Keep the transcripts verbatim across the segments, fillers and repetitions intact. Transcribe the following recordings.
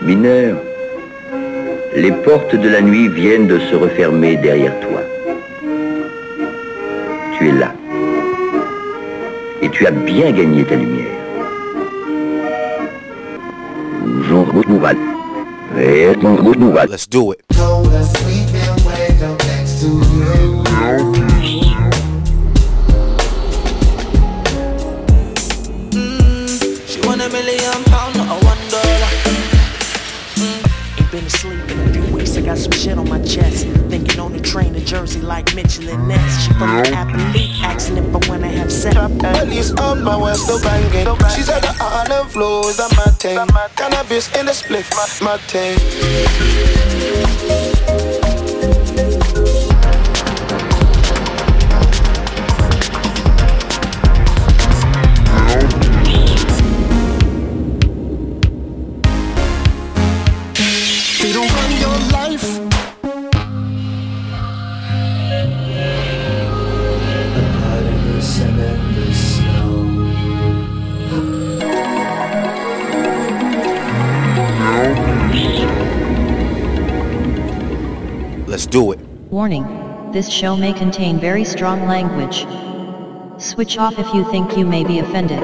Mineur, les portes de la nuit viennent de se refermer derrière toi. Tu es là. Et tu as bien gagné ta lumière. Let's do it. She want a million pound, not a one dollar. Mm. Ain't been asleep in a few weeks, I got some shit on my chest. Thinking on the train to Jersey like Mitchell and Ness. She from the athlete, asking if I wanna have sex. At least on my west, no banging. She said the Harlem flow is a my thing. Cannabis in the spliff, my, my thing. They don't run your life. Let's do it. Warning, this show may contain very strong language. Switch off if you think you may be offended.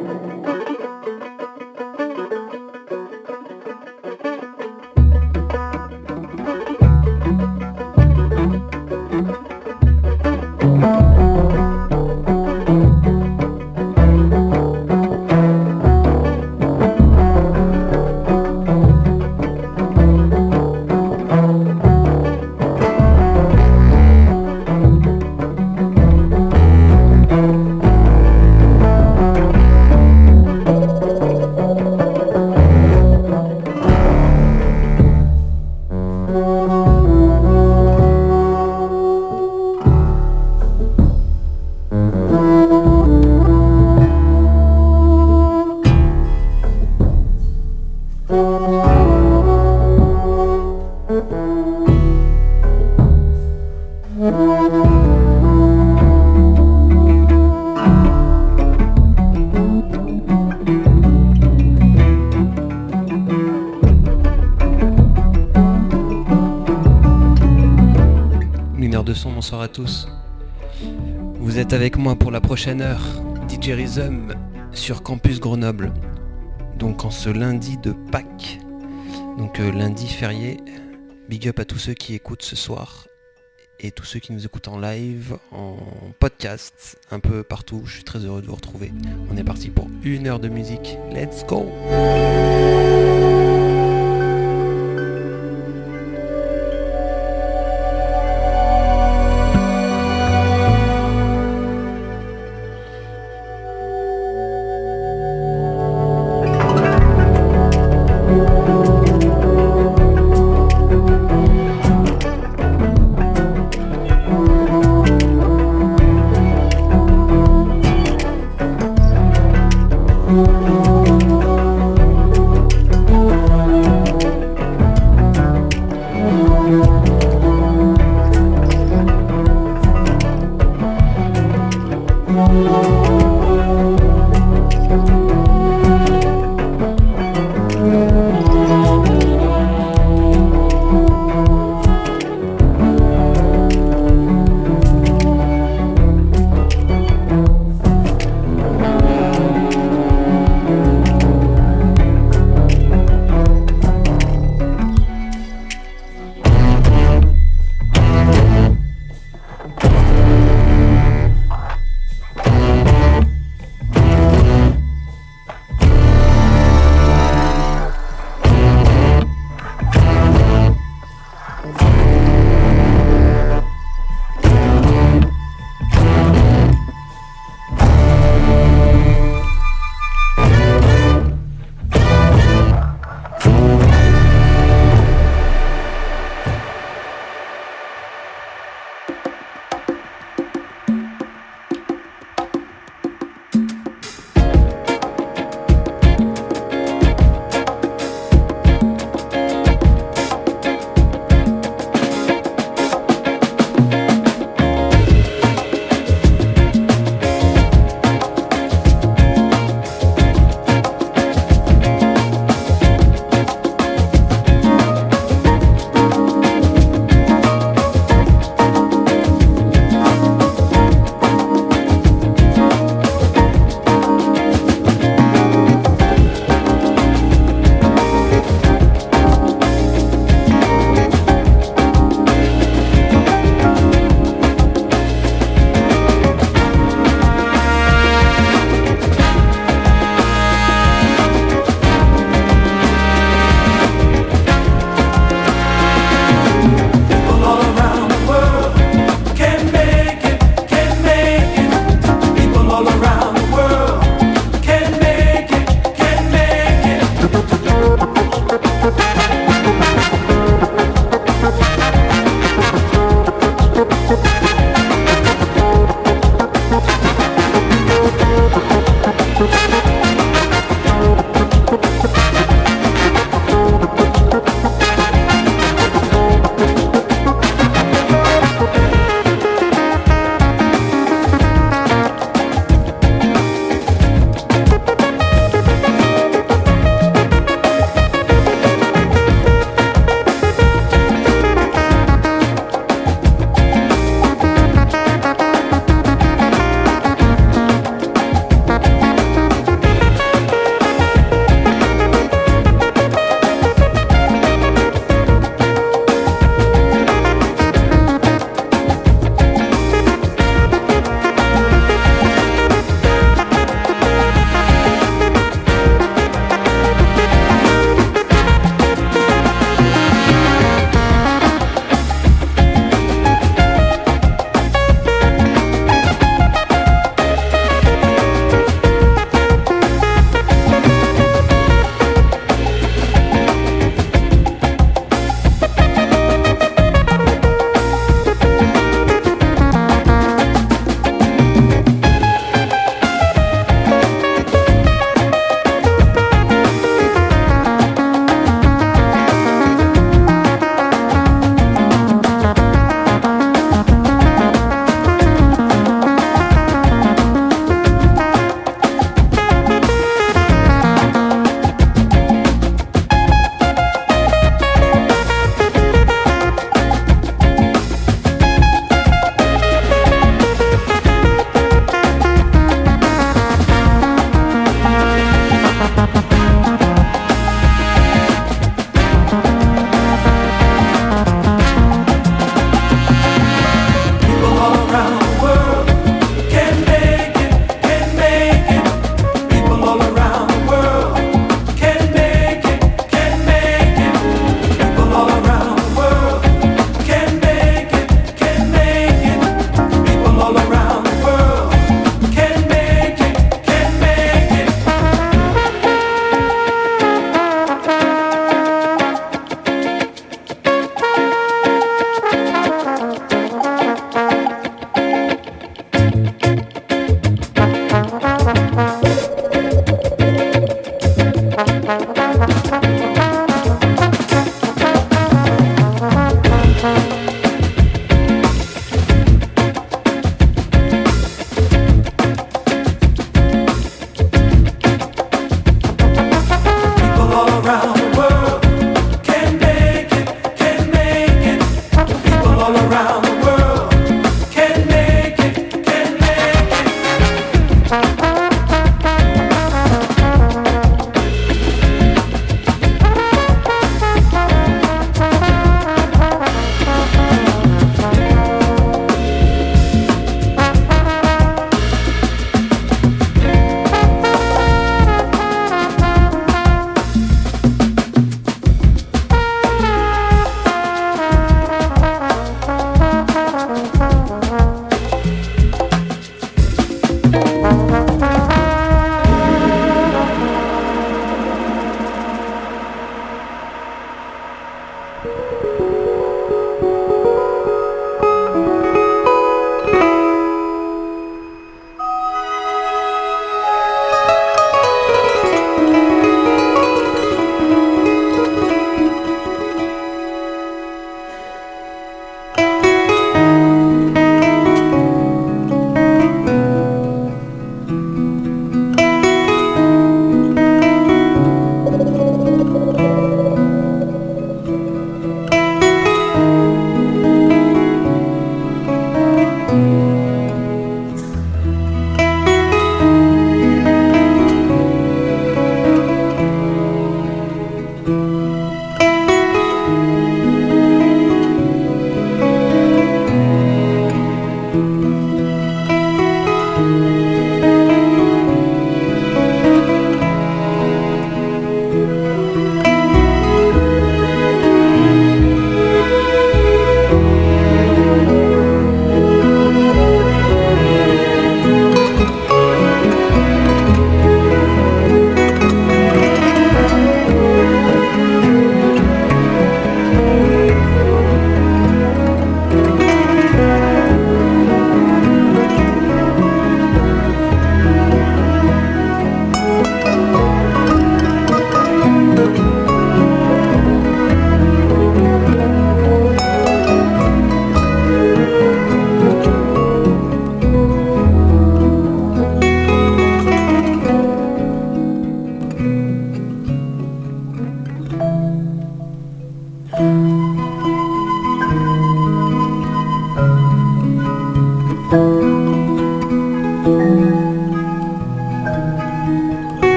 Bonsoir à tous. Vous êtes avec moi pour la prochaine heure, D J Rhythm sur Campus Grenoble. Donc en ce lundi de Pâques, donc euh, lundi férié. Big up à tous ceux qui écoutent ce soir et tous ceux qui nous écoutent en live, en podcast, un peu partout. Je suis très heureux de vous retrouver. On est parti pour une heure de musique. Let's go!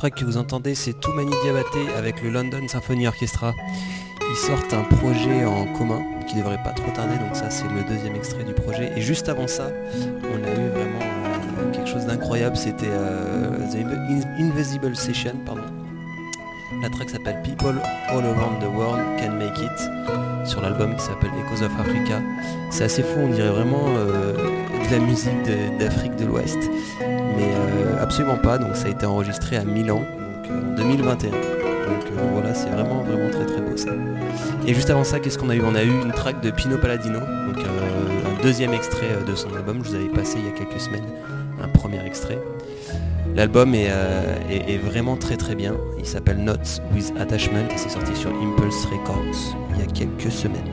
track que vous entendez, c'est Too Many Diabaté avec le London Symphony Orchestra. Ils sortent un projet en commun qui devrait pas trop tarder, donc ça c'est le deuxième extrait du projet. Et juste avant ça, on a eu vraiment euh, quelque chose d'incroyable, c'était euh, The Inv- Invisible Session, pardon. La track s'appelle People All Around the World Can Make It, sur l'album qui s'appelle Echoes of Africa. C'est assez fou, on dirait vraiment euh, de la musique de, d'Afrique de l'Ouest, mais euh, absolument pas, donc ça a été enregistré à Milan, donc euh, en deux mille vingt et un. Donc euh, voilà, c'est vraiment vraiment très très beau ça. Et juste avant ça, qu'est-ce qu'on a eu? On a eu une track de Pino Palladino, donc euh, un deuxième extrait de son album. Je vous avais passé il y a quelques semaines un premier extrait. L'album est, euh, est, est vraiment très très bien. Il s'appelle Notes with Attachment et c'est sorti sur Impulse Records il y a quelques semaines.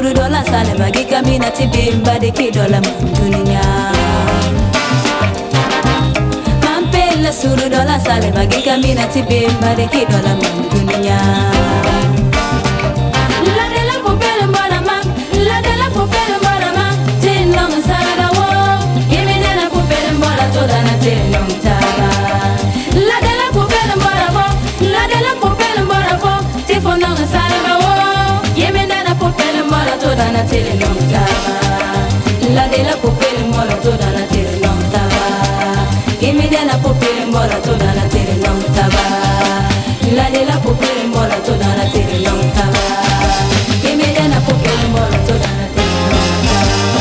suru dola sale magika mina tibimba de kidola dunia. Mampela suru dola sale magika mina tibimba de kidola dunia. La de la popele mbona ma, la de la popele mbona ma, tin long sara wo. Yemi de la popele mbona toda na tin long taba. La de la popele mbona fo, la de la popele mbona fo, tifo long sara wo. Yemi de la popele mbona toda na tin long taba. La de la popele mbona toda na tin long taba. Yemi de la popele mbona toda na tin long taba. La de la popele mbona toda na tin long taba. Yemi de la popele mbona toda na tin long taba.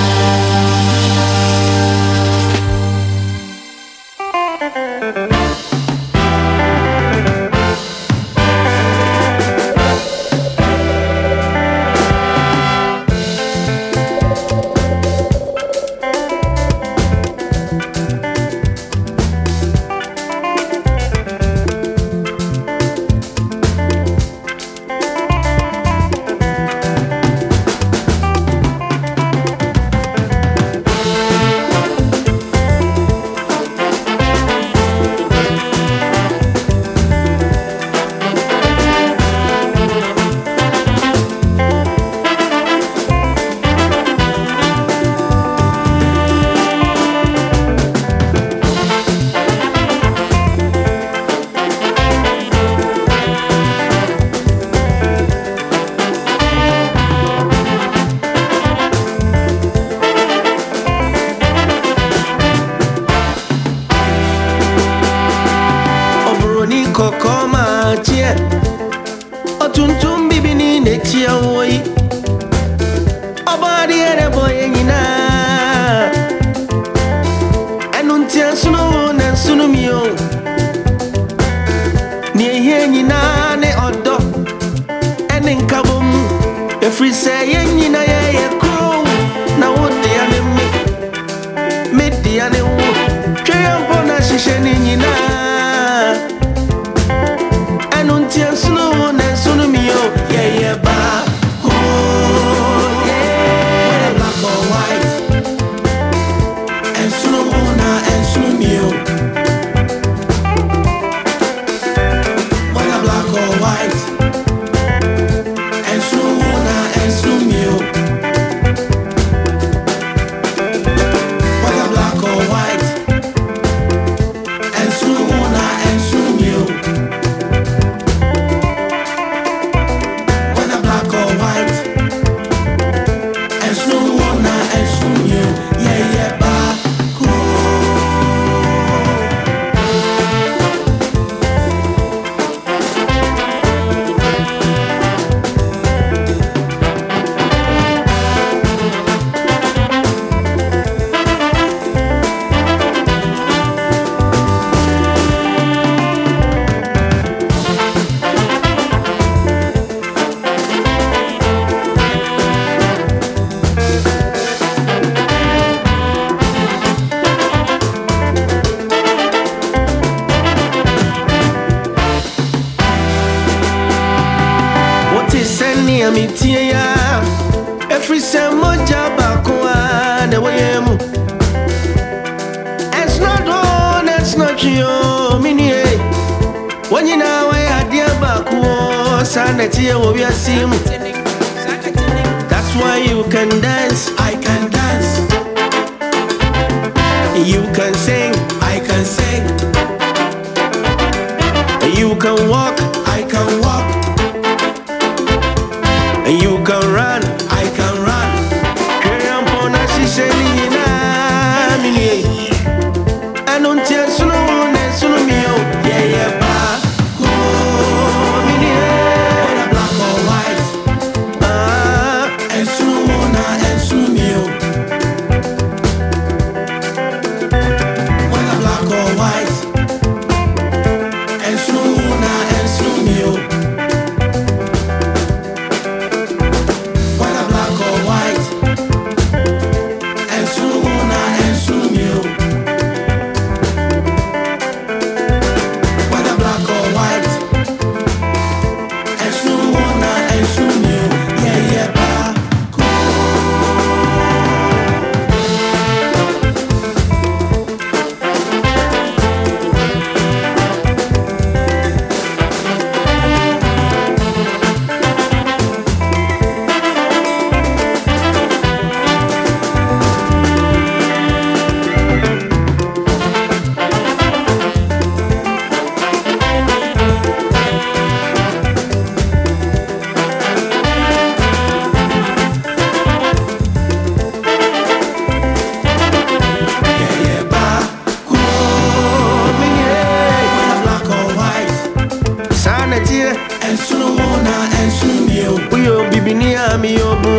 That's why you can dance, I can dance. You can sing, I can sing. You can walk, I can walk. You can run, I can run. Kerampona shiseni na mini. Anuntia sunu ne sunu mio. Yeah yeah ba. When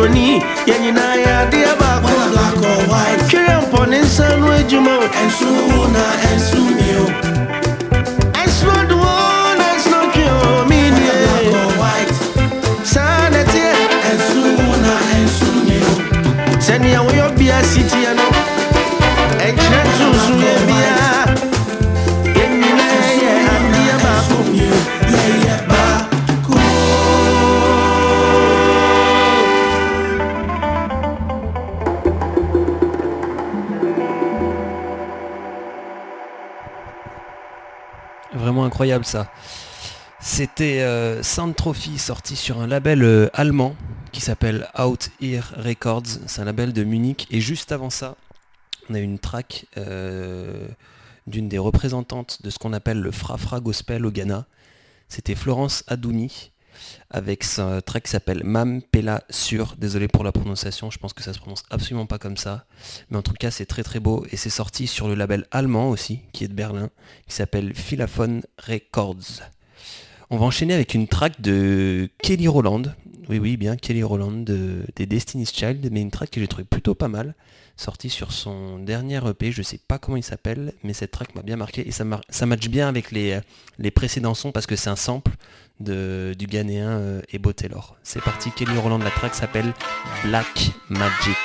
Brony, Yanina, dear Bako, black or white. Cramp in San Rejumo, and Suna, and Sunio. And slow the one, and slow you, mean black or white. Sanity, and Suna, and Sunio. Send me away your beer city, and and Chantus, Beer. Vraiment incroyable ça. C'était euh, Sound Trophy, sorti sur un label euh, allemand qui s'appelle Out Here Records. C'est un label de Munich. Et juste avant ça, on a une track euh, d'une des représentantes de ce qu'on appelle le Fra-Fra Gospel au Ghana. C'était Florence Adouni avec un track qui s'appelle Mam Pela Sur. Désolé pour la prononciation, je pense que ça se prononce absolument pas comme ça. Mais en tout cas, c'est très très beau et c'est sorti sur le label allemand aussi, qui est de Berlin, qui s'appelle Philaphone Records. On va enchaîner avec une track de Kelly Rowland. Oui, oui, bien Kelly Rowland de, des Destiny's Child, mais une track que j'ai trouvé plutôt pas mal, sortie sur son dernier E P, je sais pas comment il s'appelle, mais cette track m'a bien marqué et ça, mar- ça match bien avec les, les précédents sons parce que c'est un sample de, du Ghanéen euh, Ebo Taylor. C'est parti, Kelly Rowland, la track s'appelle Black Magic.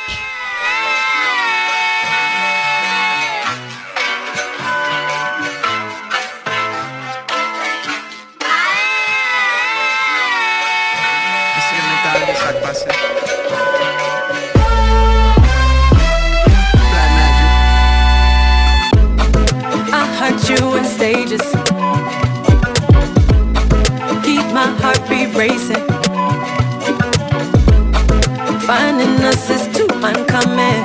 You in stages, keep my heartbeat racing. Finding us is too uncommon.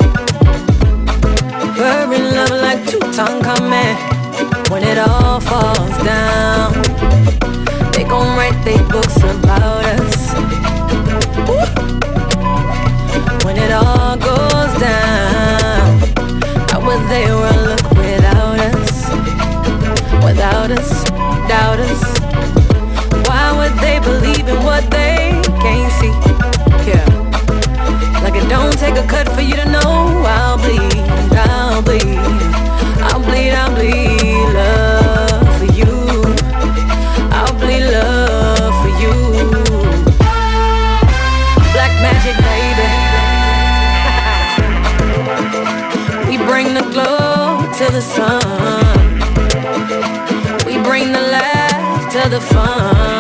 We're in love like Tutankhamen. When it all falls down, they gon' write their books about us. Woo! When it all goes down, how would they run look without us? Without us, doubt us. Why would they believe in what they can't see? Yeah. Like it don't take a cut for you to know. I'll bleed, I'll bleed, I'll bleed, I'll bleed love for you. I'll bleed love for you. Black magic, baby. We bring the glow to the sun. Bring the laugh to the fun.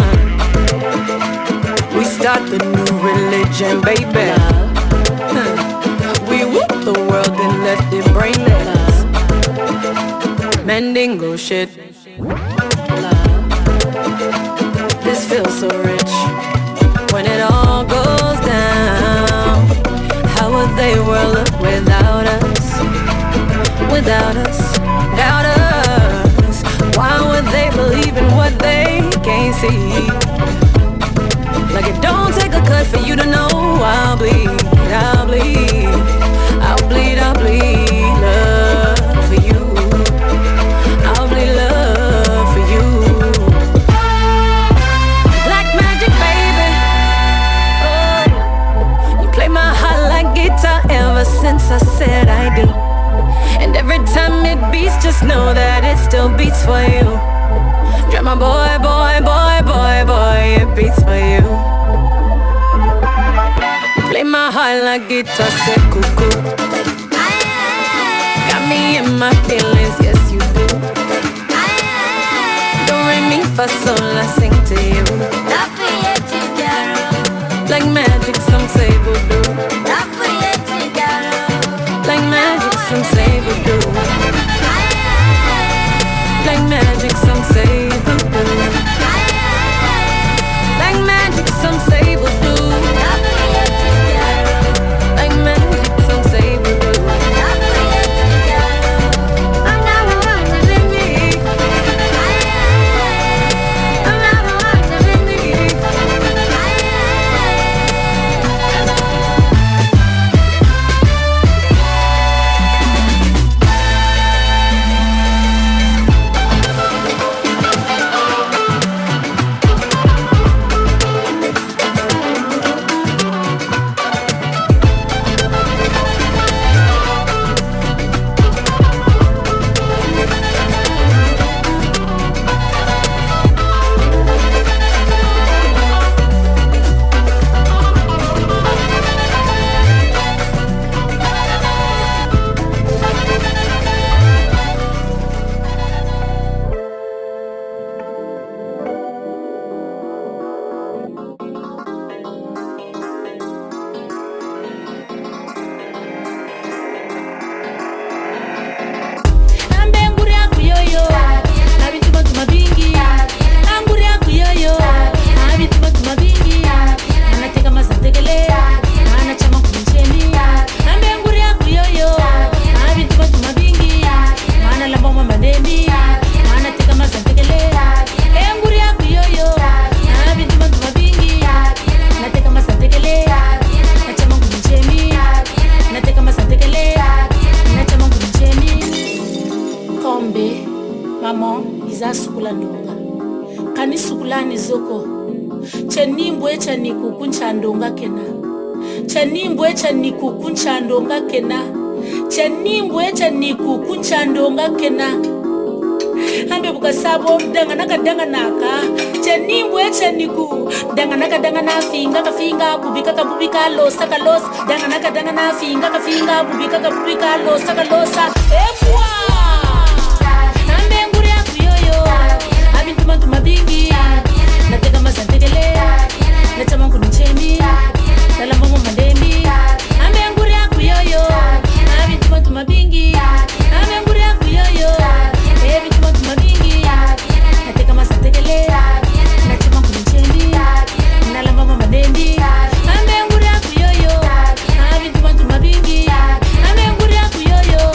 We start the new religion, baby. We whoop the world and left it brainless. Mandingo shit. This feels so rich. When it all goes down, how would they world look without us? Without us, without us. Why would they believe in what they can't see? Like it don't take a cut for you to know. I'll bleed, I'll bleed, I'll bleed, I'll bleed love for you. I'll bleed love for you. Black magic, baby. Oh, you play my heart like guitar ever since I said I do. And every time it beats, just know that it still beats for you. Drive my boy, boy, boy, boy, boy, it beats for you. Play my heart like guitar, say cuckoo. Got me in my feelings, yes you do. Don't re mi fa sol, I sing to you. Like magic, some say voodoo. Like magic, some say voodoo. Like magic, some say voodoo. Like magic, some say voodoo. Like magic, some say voodoo. I'm not the one to live me. I'm not the one to live me. cha nikukunchando kena chanimbwe cha nikukunchando kena chanimbwe cha nikukunchando kena hambe bukasabo danganaka danganaka chanimbwe cha niku danganaka dangana finga ka finga bubika ka bubika losa ka los danganaka dangana finga ka finga bubika ka bubika losa ka losa ebwa nambe nguri akuyoyo abintuma tuma bingi nateka masantekele natama kunichemi nalamba ngomandembi ambe nguri akuyoyo abintuma tuma bingi ambe nguri akuyoyo ebintuma tuma bingi nateka masantekele natama kunichemi nalamba ngomandembi ambe nguri akuyoyo abintuma tuma bingi ambe nguri akuyoyo.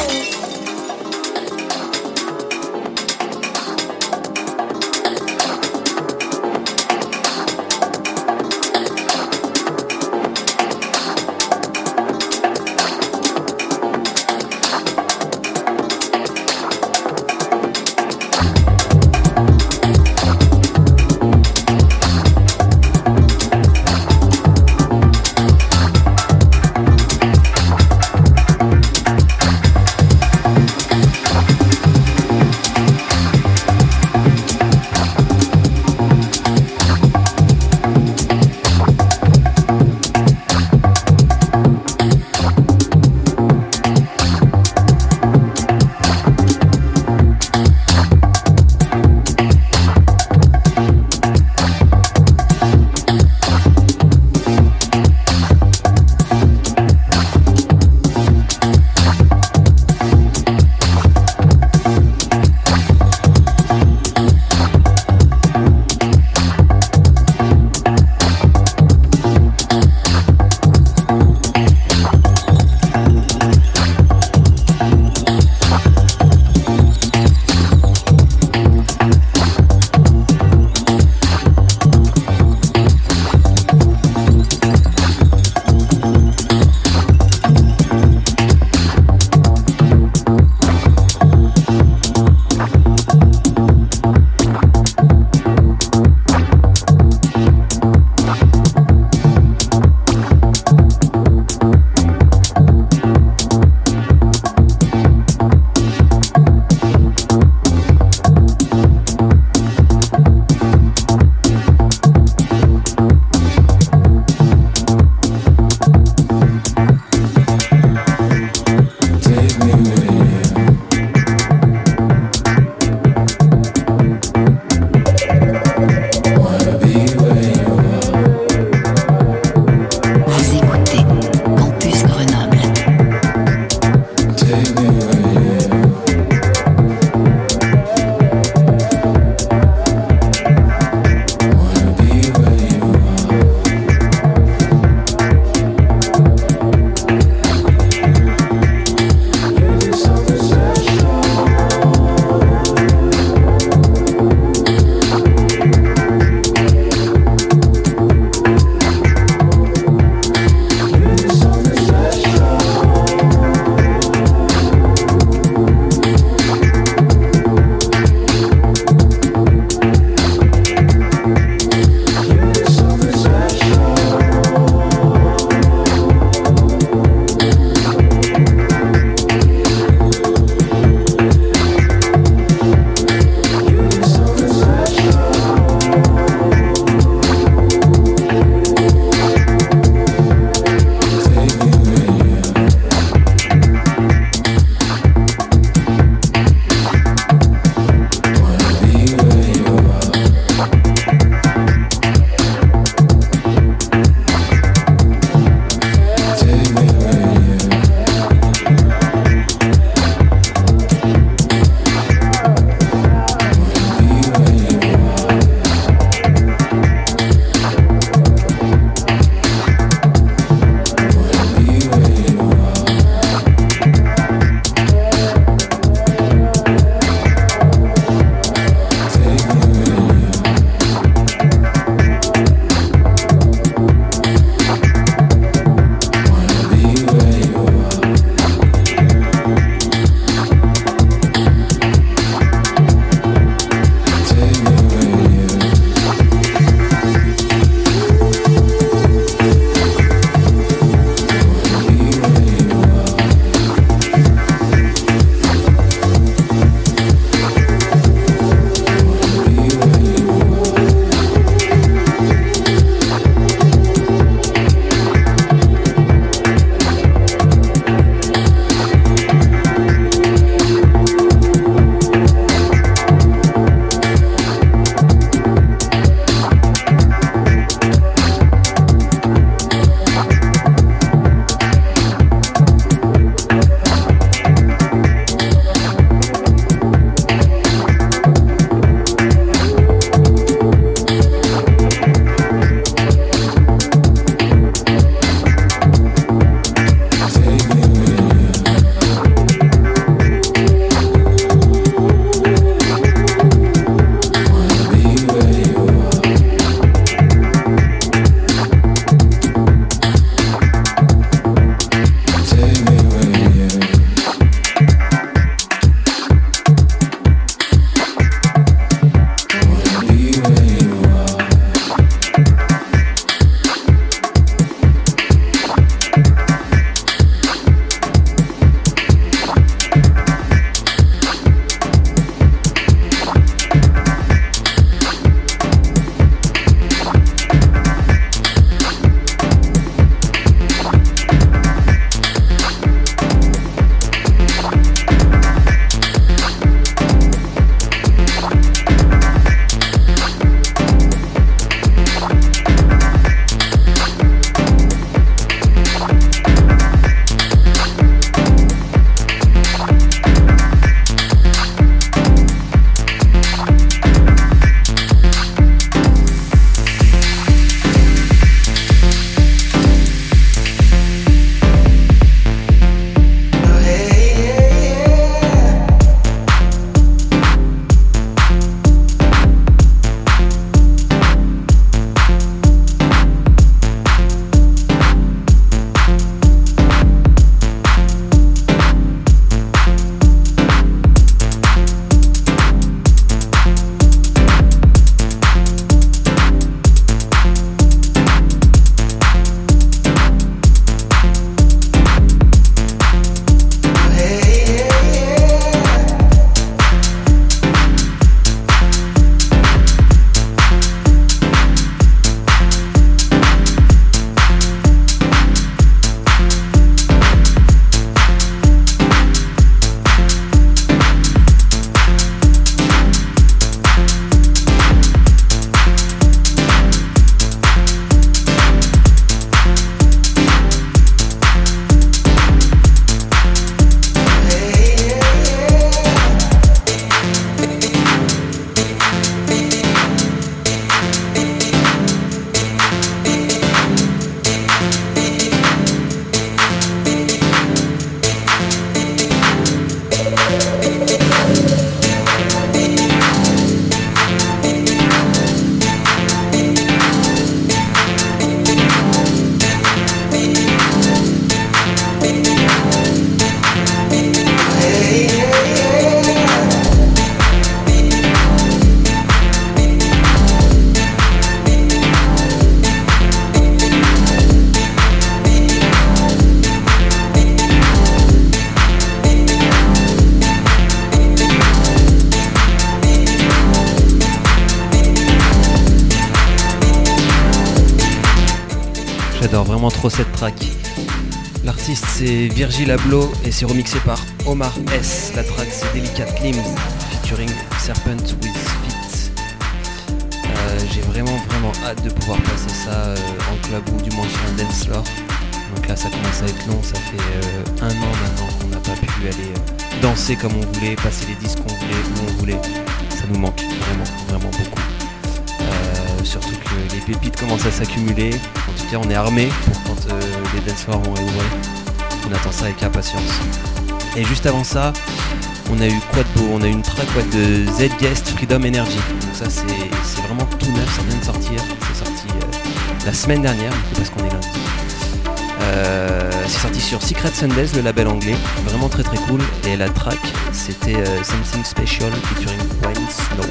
vraiment trop cette track. L'artiste c'est Virgil Abloh et c'est remixé par Omar S. La track c'est Delicate Limbs featuring Serpent with Feet. Euh, j'ai vraiment vraiment hâte de pouvoir passer ça euh, en club ou du moins sur un dance floor. Donc là ça commence à être long, ça fait euh, un an maintenant qu'on n'a pas pu aller euh, danser comme on voulait, passer les disques qu'on voulait, où on voulait. Ça nous manque vraiment, vraiment beaucoup. Euh, surtout que les pépites commencent à s'accumuler. En tout cas on est armé pour quand euh, les dance floors vont réouvrir. On attend ça avec impatience. Et juste avant ça, on a eu Quadbo, on a eu une track de Z-Guest Freedom Energy. Donc ça c'est, c'est vraiment tout neuf, ça vient de sortir. C'est sorti euh, la semaine dernière, du coup parce qu'on est lundi. Euh, c'est sorti sur Secret Sundays, le label anglais, vraiment très très cool. Et la track c'était euh, Something Special featuring Wayne Snow.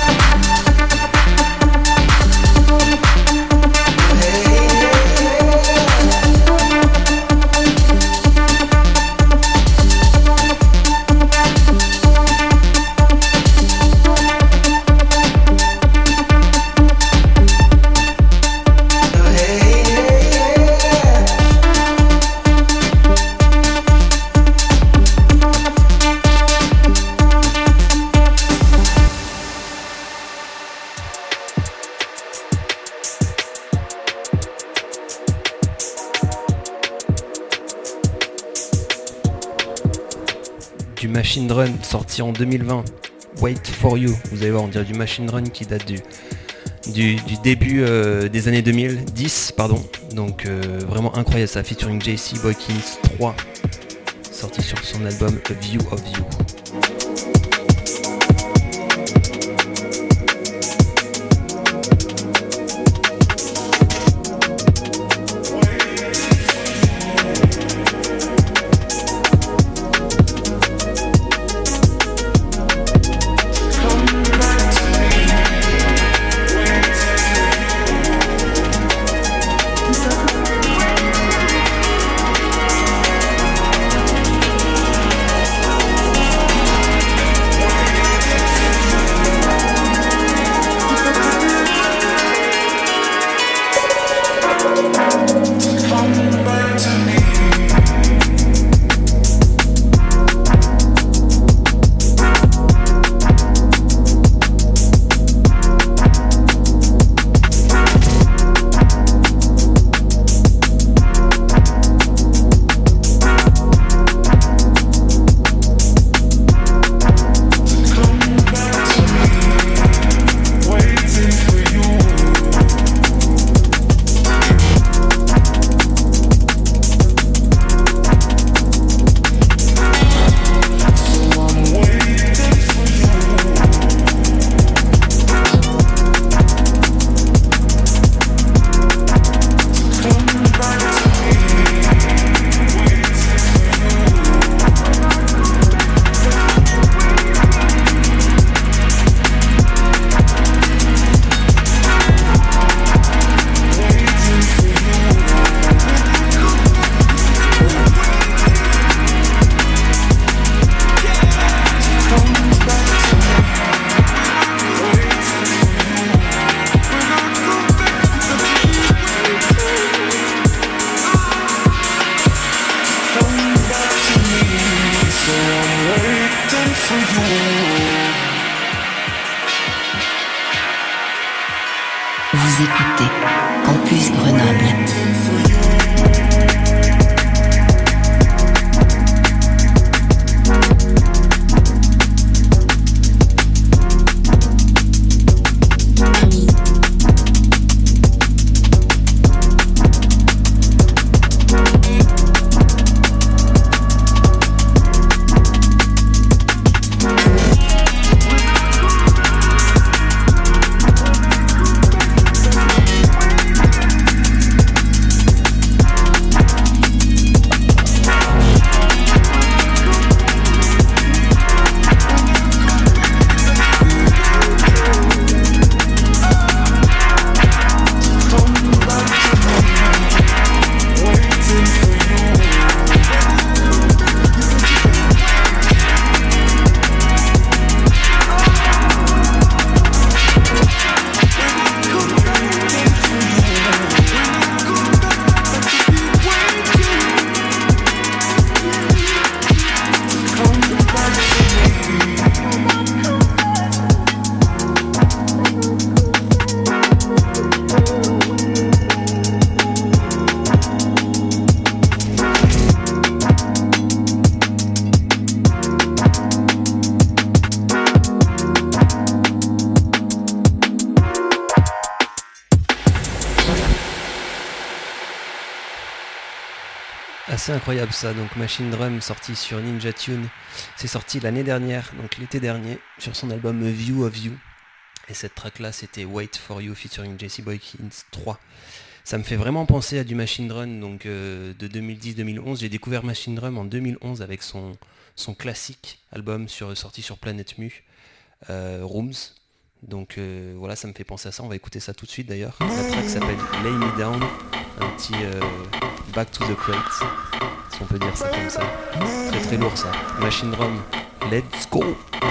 Machine Run sorti en deux mille vingt, Wait For You, vous allez voir on dirait du Machine Run qui date du, du, du début euh, des années deux mille dix, pardon, donc euh, vraiment incroyable ça, featuring J C Boykins trois, sorti sur son album A View of You. Assez incroyable ça, donc Machine Drum sorti sur Ninja Tune, c'est sorti l'année dernière, donc l'été dernier, sur son album A View of You, et cette track là c'était Wait For You featuring Jesse Boykins trois. Ça me fait vraiment penser à du Machine Drum, donc euh, de deux mille dix deux mille onze, j'ai découvert Machine Drum en deux mille onze avec son, son classique album sur, sorti sur Planète Mu, euh, Rooms, donc euh, voilà, ça me fait penser à ça, on va écouter ça tout de suite d'ailleurs. La track s'appelle Lay Me Down, un petit euh, Back to the Crates, si on peut dire ça comme ça. Très très lourd ça. Machine Drum, let's go!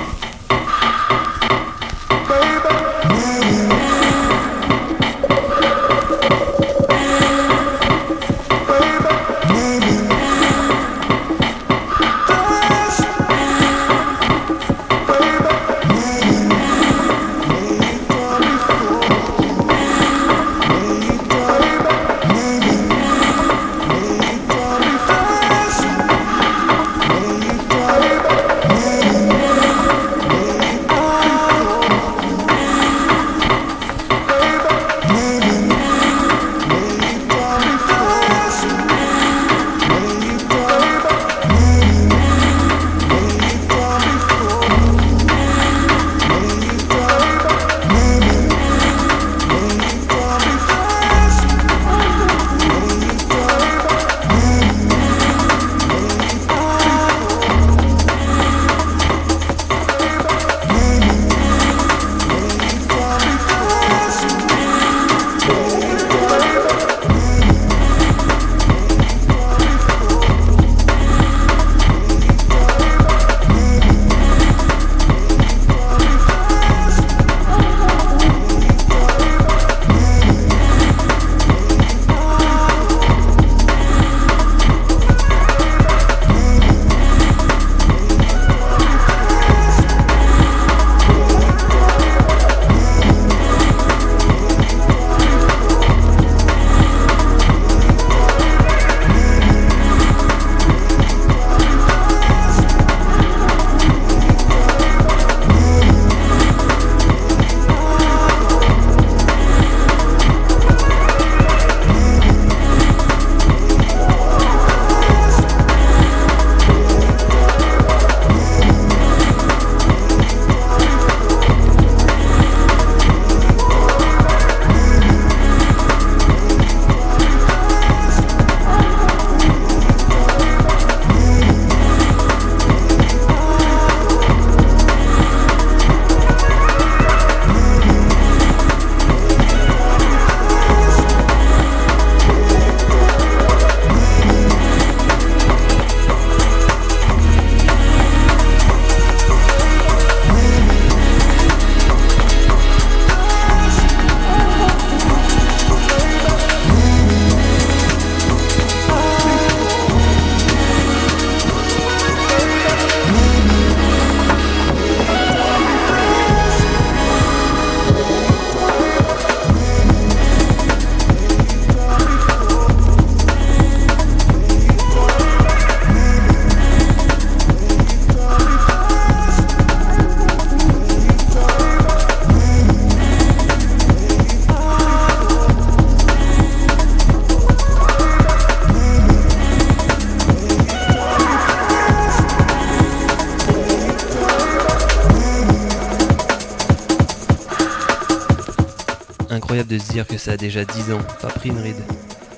Incroyable de se dire que ça a déjà dix ans, pas pris une ride.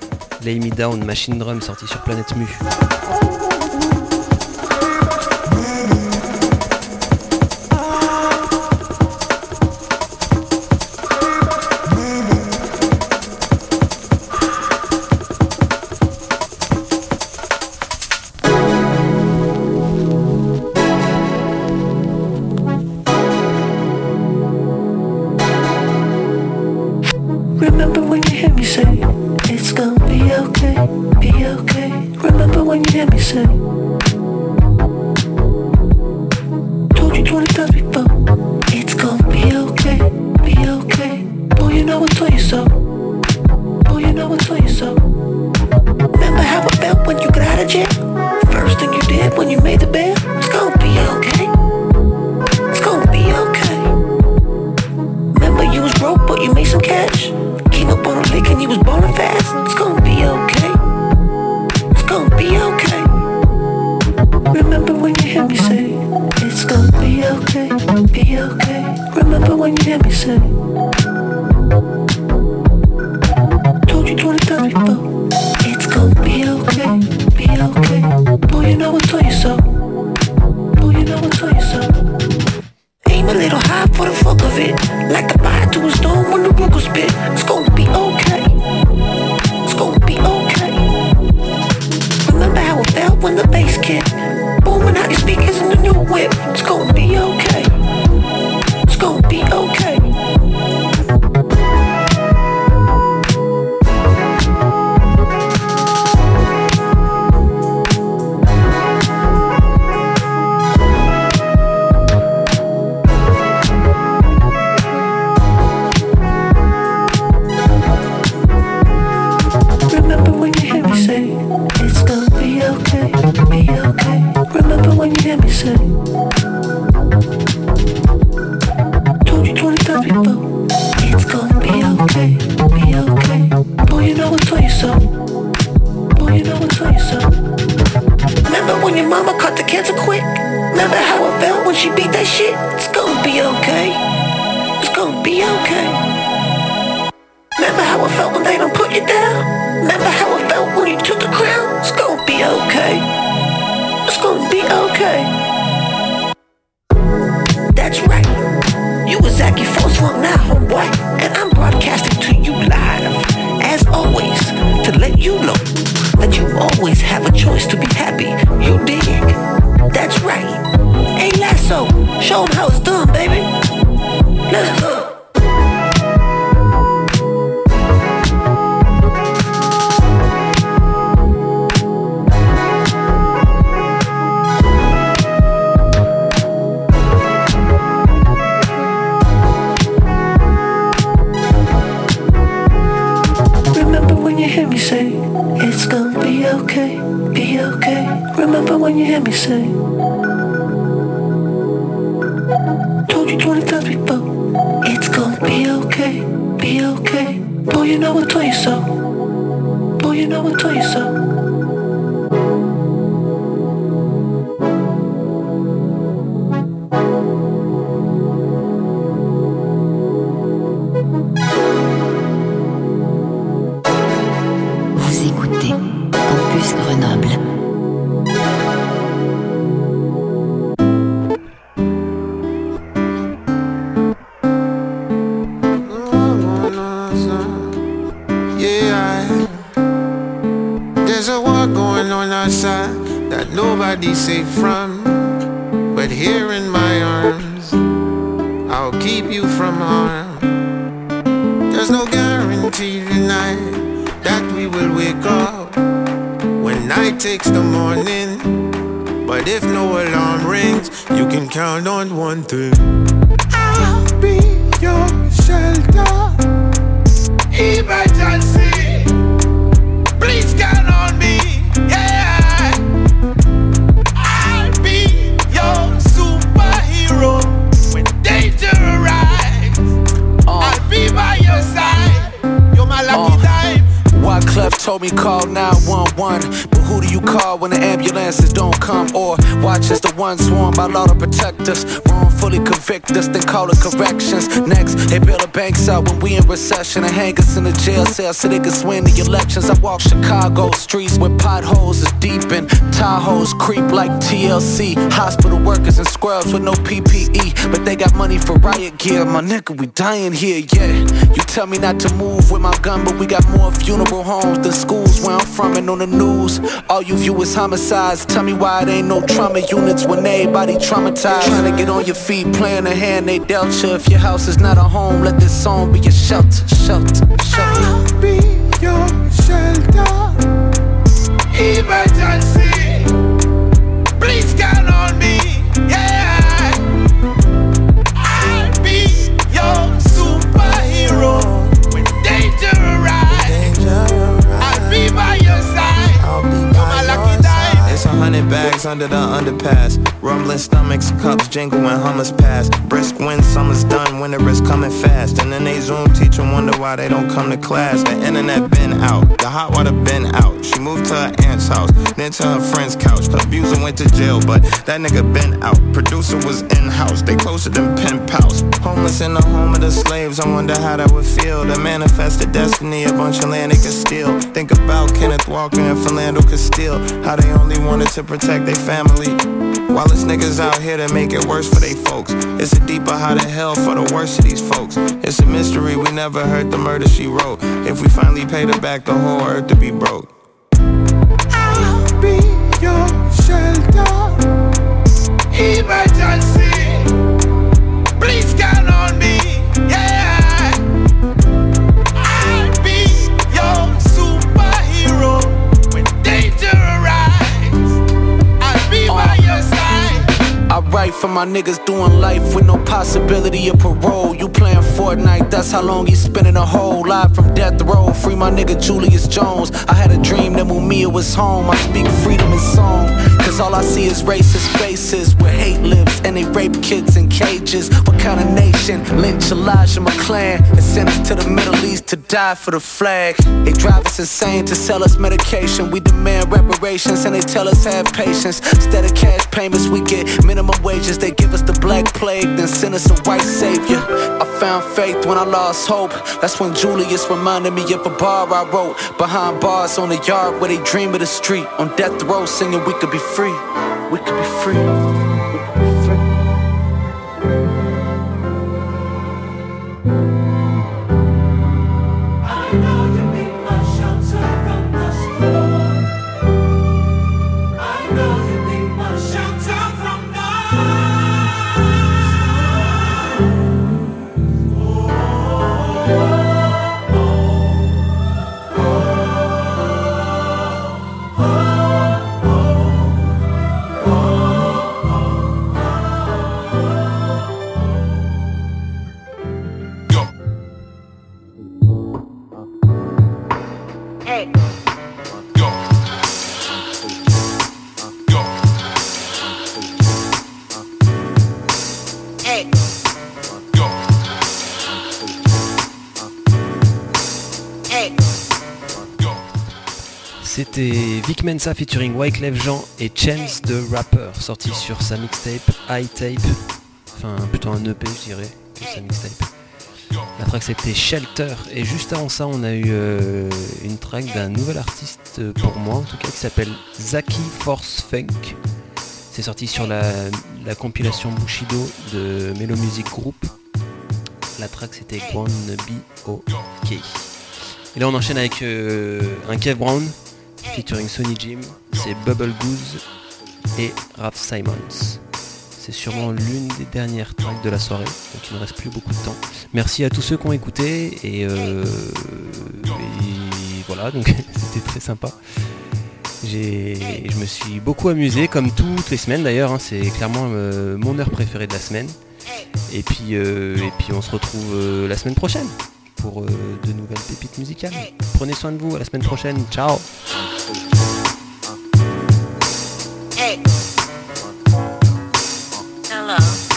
Lay Me Down, Machine Drum, sorti sur Planète Mu. Remember when you hear me say, it's gonna be okay, be okay. Remember when you hear me say, told you twenty times before, it's gonna be okay, be okay. Boy, you know I told you so, boy, you know I told you so. Remember how it felt when you got out of jail? First thing you did when you made the bail, it's gonna be okay, it's gonna be okay. Remember you was broke but you made some cash. Came up on a lake and you was ballin' fast. It's gonna be okay. It's gonna be okay. Remember when you hear me say, it's gonna be okay, be okay. Remember when you hear me say, told you twenty times before, it's gonna be okay, be okay. Boy, you know I told you so. Boy, you know I told you so. Aim a little high for the fuck of it, like the fire to his dome when the Ruger spit. It's gonna be okay. It's gonna be okay. Remember how it felt when the bass kicked, booming out your speakers in the new whip. It's gonna be okay. It's gonna be okay. Remember when you hear me say, it's gonna be okay, be okay. Remember when you hear me say, told you twenty times before, it's gonna be okay, be okay. Boy, you know I told you so. Boy, you know I told you so. Remember when your mama caught the cancer quick? Remember how it felt when she beat that shit? It's gonna be okay. It's gonna be okay. Remember how it felt when they don't put you down? Remember how it felt when you took the crown? It's gonna be okay. It's gonna be okay. That's right. You was Zachy Force Funk now, homeboy. And I'm broadcasting to you live, as always, to let you know that you always have a choice to be happy. You dig? That's right. Hey, Lasso, show 'em how it's done, baby. Let's go. Hear me say, it's gonna be okay, be okay. Remember when you hear me say, told you twenty times before, it's gonna be okay, be okay. Boy, you know I told you so. Boy, you know I told you so. Grenoble. Yeah, there's a war going on outside that nobody's safe from, but here in my arms I'll keep you from harm. There's no guarantee tonight that we will wake up when night takes the morning, but if no alarm rings, you can count on one thing: I'll be your shelter. Emergency, please count on me. Yeah, I'll be your superhero when danger arrives. uh, I'll be by your side. You're my lucky uh. time. Wyclef told me call nine one one, but who do you call when the ambulances don't come? Or watch as the ones sworn by law to protect us wrongfully convict us, then call it corrections. Next, they bail the banks out when we in recession and hang us in the jail cell so they can swing the elections. I walk Chicago streets where potholes is deep and Tahoes creep like T L C. Hospital workers and scrubs with no P P E, but they got money for riot gear. My nigga, we dying here, yeah. You tell me not to move with my gun, but we got more funeral homes than schools where I'm from. And on the news, all you view is homicides. Tell me why it ain't no trauma units when everybody traumatized. Trying to get on your feet, playing the hand they dealt you. If your house is not a home, let this song be your shelter, shelter, shelter. I'll be your shelter. Emergency, please count on me. Yeah, I'll be your superhero when danger arrives. I'll be by your side. I'll be by my lucky time. It's a hundred Hundred bags under the underpass. Rumbling stomachs, cups jingle when hummers pass. Brisk when summer's done, winter is coming fast. And then they Zoom teacher wonder why they don't come to class. The internet been out, the hot water been out. She moved to her aunt's house, then to her friend's couch. Her abuser went to jail, but that nigga been out. Producer was in-house, they closer than pen pals. Homeless in the home of the slaves, I wonder how that would feel. To manifest the destiny, a bunch of land they could steal. Think about Kenneth Walker and Philando Castile, how they only wanted to protect their family, while it's niggas out here that make it worse for they folks. It's a deeper how to hell for the worst of these folks. It's a mystery, we never heard the murder she wrote. If we finally paid her back, the whole earth to be broke. I'll be your shelter. Emergency, please count on me, yeah. I'll be your superhero when danger arrives. I'll be by your side. I write for my niggas doing life with no possibility of parole. You playing Fortnite, that's how long he's spinning a hole. Live from death row, free my nigga Julius Jones. I had a dream that Mumia was home. I speak freedom in song, cause all I see is racist faces where hate lives and they rape kids in cages. What kind of nation? Lynch Elijah McClain and send us to the Middle East to die for the flag. They drive us insane to sell us medication. We demand reparations and they tell us have patience. Instead of cash payments we get minimum wages. They give us the black plague, then send us a white savior. I found faith when I lost hope. That's when Julius reminded me of a bar I wrote. Behind bars on the yard where they dream of the street. On death row singing we could be free. We could be free. We could be free. I know you need my shelter from the storm. I know you need my shelter from the C'était Vic Mensa featuring Wyclef Jean et Chance the Rapper, sorti sur sa mixtape I-Tape, enfin plutôt un E P je dirais que sa mixtape. La track c'était Shelter, et juste avant ça on a eu euh, une track d'un nouvel artiste pour moi en tout cas qui s'appelle Zaki Force Funk. C'est sorti sur la, la compilation Bushido de Melo Music Group. La track c'était Gonna Be OK. Et là on enchaîne avec euh, un Kev Brown featuring Sonny Jim, c'est Bubble Goose et Raph Simons. C'est sûrement l'une des dernières tracks de la soirée, donc il ne reste plus beaucoup de temps. Merci à tous ceux qui ont écouté et, euh, et voilà, donc c'était très sympa. J'ai, je me suis beaucoup amusé, comme toutes les semaines d'ailleurs, hein, c'est clairement euh, mon heure préférée de la semaine. Et puis, euh, et puis on se retrouve euh, la semaine prochaine pour euh, de nouvelles pépites musicales. Prenez soin de vous, à la semaine prochaine, ciao. Hey. Hello.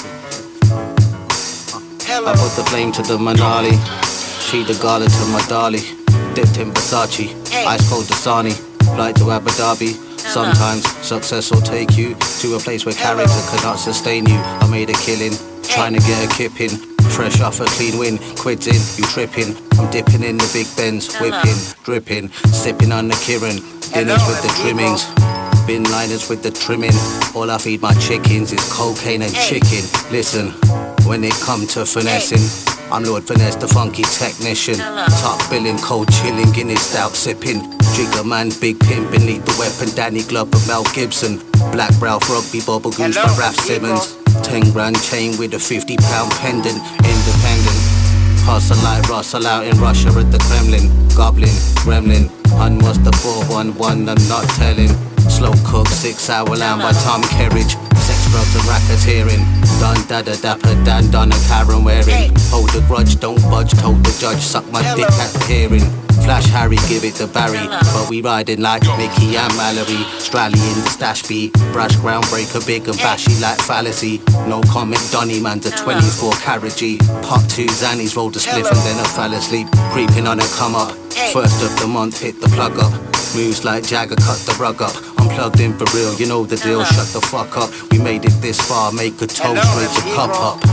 Hello. I put the blame to the Manali, she the gala to my dolly, dipped in Versace, hey. Ice cold Dasani, flight to Abu Dhabi. Hello. Sometimes success will take you to a place where Hello. Character cannot sustain you. I made a killing, hey. Trying to get a kip in. Fresh off a clean win, quids in, you tripping. I'm dipping in the big Benz, whipping, dripping, sipping on the Kirin. Dinners with the trimmings, bin liners with the trimming. All I feed my chickens is cocaine and chicken. Listen, when it come to finessing, I'm Lord Finesse, the funky technician. Top billing, cold chilling, Guinness stout sipping. Jigger man, big pimpin', lead the weapon, Danny Glover, Mel Gibson. Black Ralph, Rugby, Bubble Goose by Raph Simmons. Ten grand chain with a fifty pound pendant, independent. Hustle like Russell out in Russia at the Kremlin. Goblin, gremlin, hun was the four one one, I'm not telling. Slow cook, six hour lamb by Tom Kerridge. Sex, drugs and racketeering. Dun dada dapper, dan dun a Karen wearing. Hold the grudge, don't budge, told the judge, suck my dick at the hearing. Flash Harry, give it to Barry. But we riding like Mickey and Mallory. Strally in the stash beat. Brash groundbreaker, big and bashy like fallacy. No comment, Donny man's a twenty-four carat G. Pop two Zannies, rolled a spliff and then I fell asleep. Creeping on a come up. First of the month, hit the plug up. Moves like Jagger, cut the rug up. I'm plugged in for real, you know the deal, shut the fuck up. We made it this far, make a toast, raise your cup up.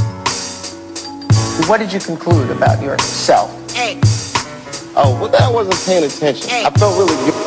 What did you conclude about yourself? Hey. Oh, well, that wasn't paying attention. Hey. I felt really good.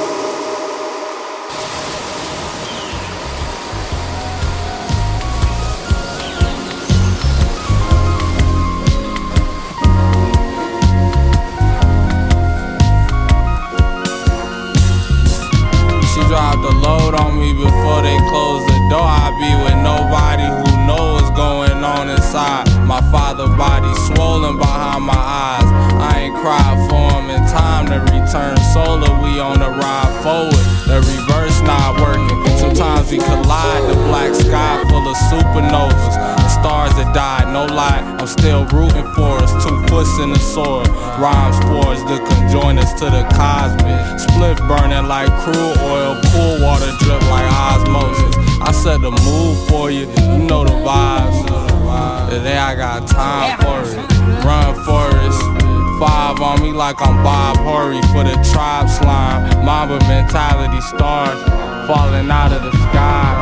Drop the load on me before they close the door. I be with nobody who knows what's going on inside. My father's body swollen behind my eyes. I ain't cried for him in time to return solar. We on the ride forward, the reverse not working. Sometimes we collide, the black sky full of supernovas. The stars that died, no lie, I'm still rooting for us. Two puss in the soil, rhymes forged to conjoin us to the cosmic. Spliff burning like crude oil, pool water drip like osmosis. I set the mood for you, you know the vibes. Today I got time for it, run Forest. Five on me like I'm Bob Horry for the tribe slime. Mamba mentality stars falling out of the sky.